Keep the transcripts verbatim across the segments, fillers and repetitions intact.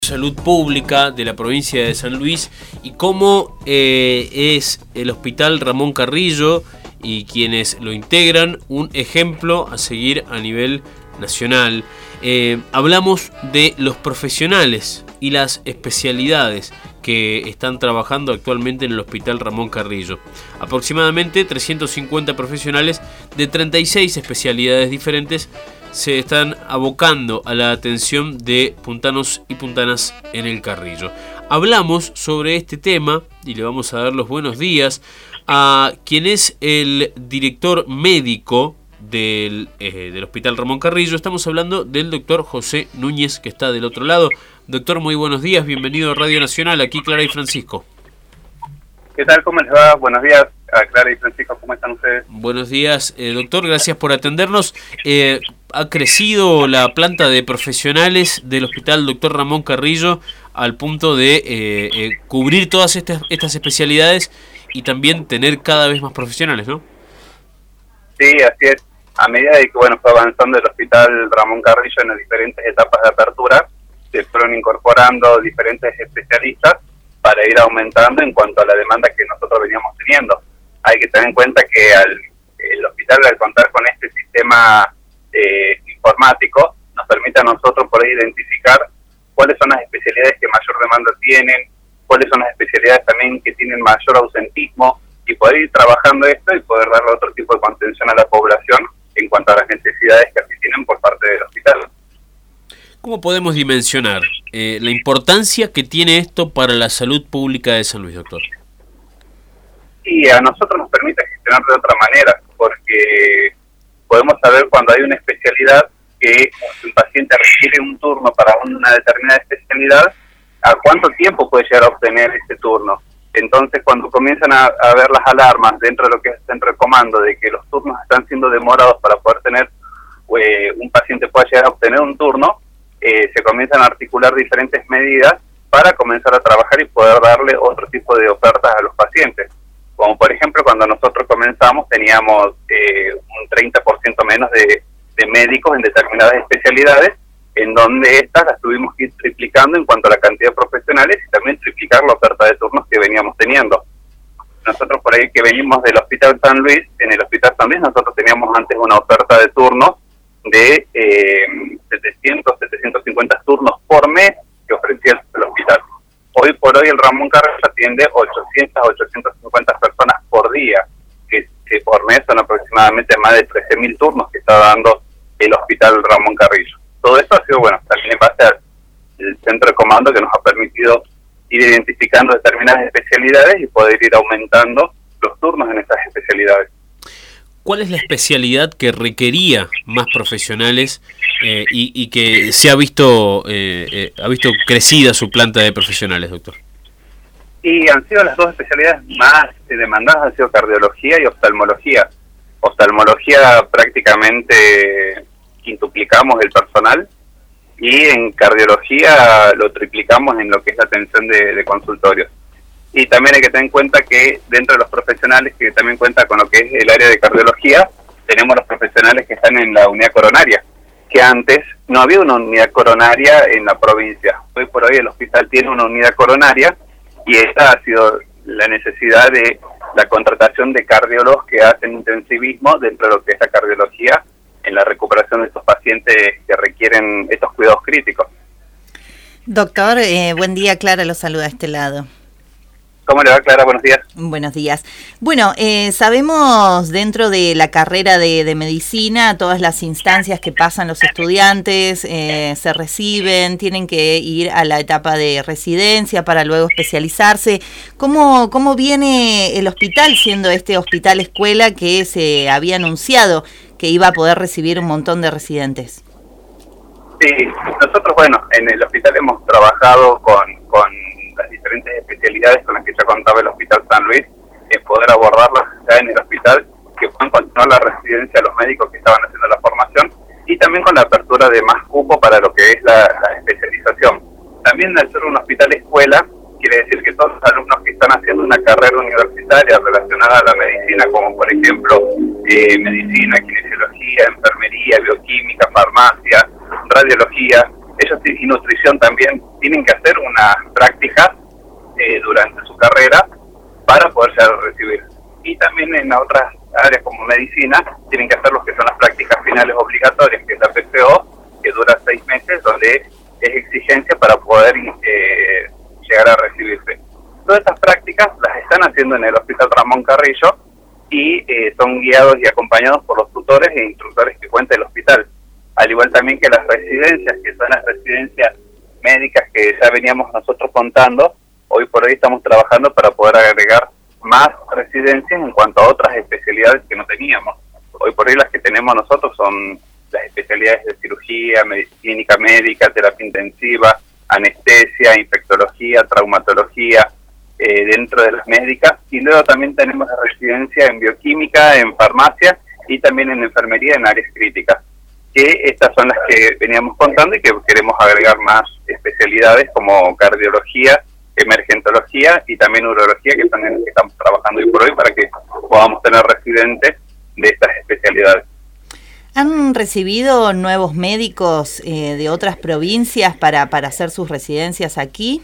Salud Pública de la provincia de San Luis y cómo eh, es el Hospital Ramón Carrillo y quienes lo integran un ejemplo a seguir a nivel nacional. Eh, hablamos de los profesionales y las especialidades que están trabajando actualmente en el Hospital Ramón Carrillo. Aproximadamente trescientos cincuenta profesionales de treinta y seis especialidades diferentes se están abocando a la atención de puntanos y puntanas en el Carrillo. Hablamos sobre este tema y le vamos a dar los buenos días a quien es el director médico del, eh, del Hospital Ramón Carrillo. Estamos hablando del doctor José Núñez, que está del otro lado. Doctor, muy buenos días, bienvenido a Radio Nacional, aquí Clara y Francisco. ¿Qué tal? ¿Cómo les va? Buenos días a Clara y Francisco, ¿cómo están ustedes? Buenos días, eh, doctor, gracias por atendernos. Eh, ha crecido la planta de profesionales del Hospital Doctor Ramón Carrillo al punto de eh, eh, cubrir todas estas, estas especialidades y también tener cada vez más profesionales, ¿no? Sí, así es. A medida de que bueno fue avanzando el Hospital Ramón Carrillo en las diferentes etapas de apertura, se fueron incorporando diferentes especialistas para ir aumentando en cuanto a la demanda que nosotros veníamos teniendo. Hay que tener en cuenta que al, el hospital, al contar con este sistema eh, informático, nos permite a nosotros poder identificar cuáles son las especialidades que mayor demanda tienen, cuáles son las especialidades también que tienen mayor ausentismo, y poder ir trabajando esto y poder darle otro tipo de contención a la población en cuanto a las necesidades que así tienen por parte del hospital. ¿Cómo podemos dimensionar eh, la importancia que tiene esto para la salud pública de San Luis, doctor? Y a nosotros nos permite gestionar de otra manera, porque podemos saber cuando hay una especialidad que un paciente requiere un turno para una determinada especialidad, a cuánto tiempo puede llegar a obtener ese turno. Entonces, cuando comienzan a, a ver las alarmas dentro de lo que es el centro de comando de que los turnos están siendo demorados para poder tener, eh, un paciente pueda llegar a obtener un turno, eh, se comienzan a articular diferentes medidas para comenzar a trabajar y poder darle otro tipo de ofertas a los pacientes. Como por ejemplo, cuando nosotros comenzamos teníamos eh, un treinta por ciento menos de, de médicos en determinadas especialidades, en donde estas las tuvimos que ir triplicando en cuanto a la cantidad de profesionales y también triplicar la oferta de turnos que veníamos teniendo. Nosotros por ahí que venimos del Hospital San Luis, en el Hospital San Luis nosotros teníamos antes una oferta de turnos de eh, setecientos, setecientos cincuenta turnos por mes que ofrecía el hospital. Hoy por hoy el Ramón Carrillo atiende ochocientas, ochocientas cincuenta personas por día, que, que por mes son aproximadamente más de trece mil turnos que está dando el Hospital Ramón Carrillo. Todo esto ha sido, bueno, también en base al centro de comando que nos ha permitido ir identificando determinadas especialidades y poder ir aumentando los turnos en esas especialidades. ¿Cuál es la especialidad que requería más profesionales eh, y, y que se ha visto eh, eh, ha visto crecida su planta de profesionales, doctor? Y han sido las dos especialidades más demandadas, han sido cardiología y oftalmología. Oftalmología prácticamente quintuplicamos el personal y en cardiología lo triplicamos en lo que es la atención de, de consultorios. Y también hay que tener en cuenta que dentro de los profesionales que también cuenta con lo que es el área de cardiología, tenemos los profesionales que están en la unidad coronaria, que antes no había una unidad coronaria en la provincia. Hoy por hoy el hospital tiene una unidad coronaria y esta ha sido la necesidad de la contratación de cardiólogos que hacen intensivismo dentro de lo que es la cardiología en la recuperación de estos pacientes que requieren estos cuidados críticos. Doctor, eh, buen día, Clara lo saluda a este lado. ¿Cómo le va, Clara? Buenos días. Buenos días. Bueno, eh, sabemos dentro de la carrera de, de medicina todas las instancias que pasan los estudiantes, eh, se reciben, tienen que ir a la etapa de residencia para luego especializarse. ¿Cómo, cómo viene el hospital siendo este hospital escuela que se había anunciado que iba a poder recibir un montón de residentes? Sí, nosotros, bueno, en el hospital hemos trabajado con, con las diferentes especialidades con las que ya contaba el Hospital San Luis, en poder abordarlas ya en el hospital, que puedan continuar la residencia a los médicos que estaban haciendo la formación, y también con la apertura de más cupo para lo que es la, la especialización. También al ser un hospital escuela, quiere decir que todos los alumnos que están haciendo una carrera universitaria relacionada a la medicina, como por ejemplo eh, medicina, kinesiología, enfermería, bioquímica, farmacia, radiología, ellos y nutrición también tienen que hacer unas prácticas eh, durante su carrera para poderse recibir. Y también en otras áreas como medicina tienen que hacer lo que son las prácticas finales obligatorias, que es la P C O, que dura seis meses, donde es exigencia para poder eh, llegar a recibirse. Todas estas prácticas las están haciendo en el Hospital Ramón Carrillo y eh, son guiados y acompañados por los tutores e instructores que cuenta el hospital. Al igual también que las residencias, que son las residencias médicas que ya veníamos nosotros contando, hoy por hoy estamos trabajando para poder agregar más residencias en cuanto a otras especialidades que no teníamos. Hoy por hoy las que tenemos nosotros son las especialidades de cirugía, med- clínica médica, terapia intensiva, anestesia, infectología, traumatología, eh, dentro de las médicas, y luego también tenemos la residencia en bioquímica, en farmacia y también en enfermería en áreas críticas, que estas son las que veníamos contando y que queremos agregar más especialidades como cardiología, emergentología y también urología, que son en las que estamos trabajando hoy por hoy para que podamos tener residentes de estas especialidades. ¿Han recibido nuevos médicos eh, de otras provincias para, para hacer sus residencias aquí?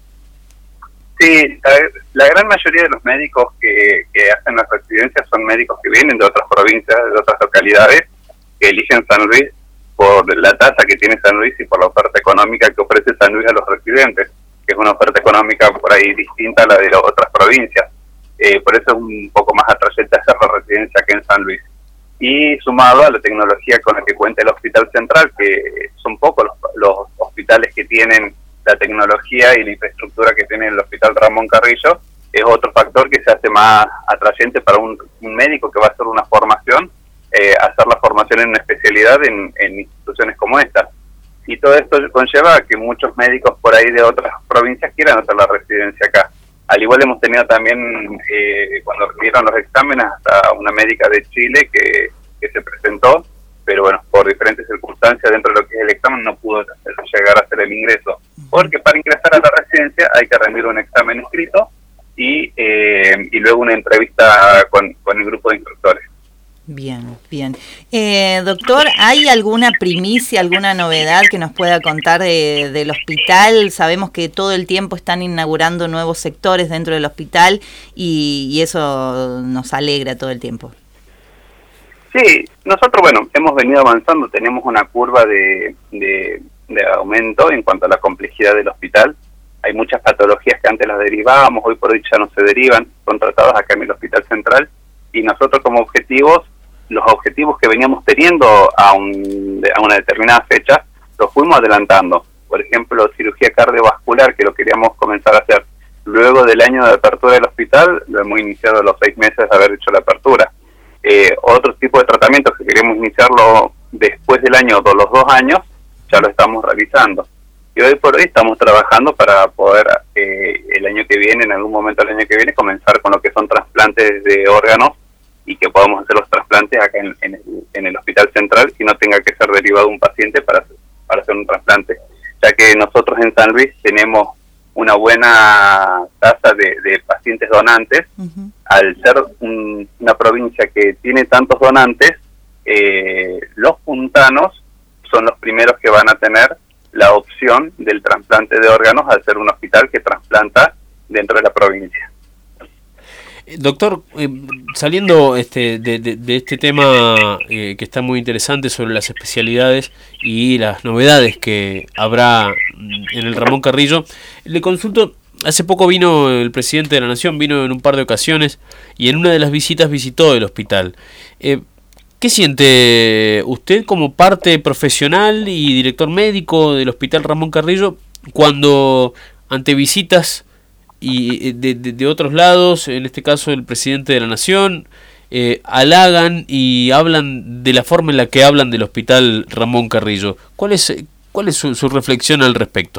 Sí, la, la gran mayoría de los médicos que, que hacen las residencias son médicos que vienen de otras provincias, de otras localidades, que eligen San Luis por la tasa que tiene San Luis y por la oferta económica que ofrece San Luis a los residentes, que es una oferta económica por ahí distinta a la de las otras provincias. Eh, por eso es un poco más atrayente hacer la residencia que en San Luis. Y sumado a la tecnología con la que cuenta el Hospital Central, que son pocos los, los hospitales que tienen la tecnología y la infraestructura que tiene el Hospital Ramón Carrillo, es otro factor que se hace más atrayente para un, un médico que va a hacer una formación, eh, hacer la formación en una especialidad en, en instituciones como esta. Y todo esto conlleva a que muchos médicos por ahí de otras provincias quieran hacer la residencia acá. Al igual hemos tenido también, eh, cuando recibieron los exámenes, hasta una médica de Chile que, que se presentó, pero bueno, por diferentes circunstancias dentro de lo que es el examen no pudo llegar a hacer el ingreso. Porque para ingresar a la residencia hay que rendir un examen escrito y, eh, y luego una entrevista con, con el grupo de instructores. Bien, bien. Eh, doctor, ¿hay alguna primicia, alguna novedad que nos pueda contar de, del hospital? Sabemos que todo el tiempo están inaugurando nuevos sectores dentro del hospital y, y eso nos alegra todo el tiempo. Sí, nosotros, bueno, hemos venido avanzando, tenemos una curva de, de, de aumento en cuanto a la complejidad del hospital. Hay muchas patologías que antes las derivábamos, hoy por hoy ya no se derivan, son tratadas acá en el Hospital Central, y nosotros como objetivos, los objetivos que veníamos teniendo a, un, a una determinada fecha, los fuimos adelantando. Por ejemplo, cirugía cardiovascular, que lo queríamos comenzar a hacer luego del año de apertura del hospital, lo hemos iniciado a los seis meses de haber hecho la apertura. Eh, otro tipo de tratamientos que queríamos iniciarlo después del año o los dos años, ya lo estamos realizando. Y hoy por hoy estamos trabajando para poder eh, el año que viene, en algún momento del año que viene, comenzar con lo que son trasplantes de órganos y que podamos hacer los trasplantes acá en, en, el, en el Hospital Central y no tenga que ser derivado un paciente para, para hacer un trasplante. Ya que nosotros en San Luis tenemos una buena tasa de, de pacientes donantes, uh-huh. Al ser un, una provincia que tiene tantos donantes, eh, los puntanos son los primeros que van a tener la opción del trasplante de órganos al ser un hospital que trasplanta dentro de la provincia. Doctor, eh, saliendo este, de, de, de este tema eh, que está muy interesante sobre las especialidades y las novedades que habrá en el Ramón Carrillo, le consulto, hace poco vino el presidente de la Nación, vino en un par de ocasiones y en una de las visitas visitó el hospital. Eh, ¿Qué siente usted como parte profesional y director médico del Hospital Ramón Carrillo cuando ante visitas y de, de, de otros lados, en este caso el presidente de la Nación, eh, halagan y hablan de la forma en la que hablan del Hospital Ramón Carrillo? ¿Cuál es, cuál es su, su reflexión al respecto?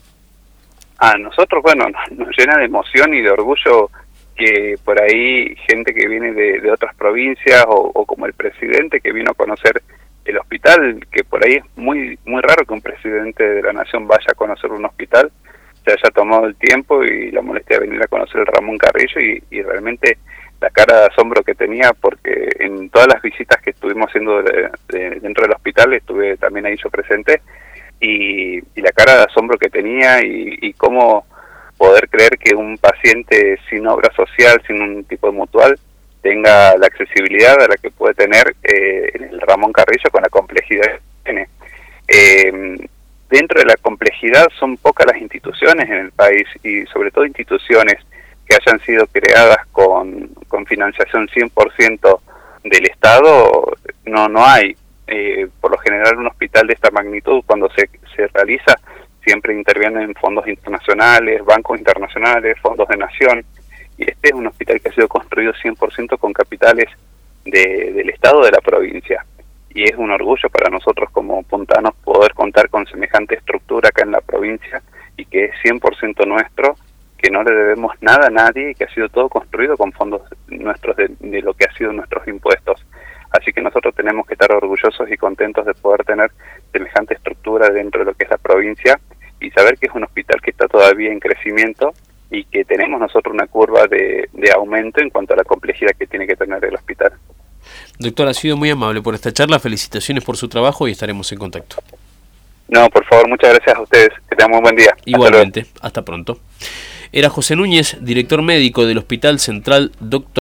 A nosotros, bueno, nos llena de emoción y de orgullo que por ahí gente que viene de, de otras provincias o, o como el presidente que vino a conocer el hospital, que por ahí es muy muy raro que un presidente de la Nación vaya a conocer un hospital, se haya tomado el tiempo y la molestia de venir a conocer el Ramón Carrillo y, y realmente la cara de asombro que tenía, porque en todas las visitas que estuvimos haciendo de, de, dentro del hospital, estuve también ahí yo presente, y, y la cara de asombro que tenía y, y cómo poder creer que un paciente sin obra social, sin un tipo de mutual, tenga la accesibilidad a la que puede tener eh, en el Ramón Carrillo con la complejidad que tiene. Eh, dentro de la complejidad son pocas las instituciones en el país y sobre todo instituciones que hayan sido creadas con, con financiación cien por ciento del Estado, no no hay. Eh, por lo general un hospital de esta magnitud cuando se, se realiza siempre intervienen fondos internacionales, bancos internacionales, fondos de nación, y este es un hospital que ha sido construido cien por ciento con capitales de, del Estado de la provincia, y es un orgullo para nosotros como puntanos poder contar con semejante estructura acá en la provincia, y que es cien por ciento nuestro, que no le debemos nada a nadie, y que ha sido todo construido con fondos nuestros de, de lo que ha sido nuestros impuestos. Así que nosotros tenemos que estar orgullosos y contentos de poder tener semejante estructura dentro de lo que es la provincia, y saber que es un hospital que está todavía en crecimiento y que tenemos nosotros una curva de, de aumento en cuanto a la complejidad que tiene que tener el hospital. Doctor, ha sido muy amable por esta charla, felicitaciones por su trabajo y estaremos en contacto. No, por favor, muchas gracias a ustedes, que tengan muy buen día. Igualmente, hasta, hasta pronto. Era José Núñez, director médico del Hospital Central Doctor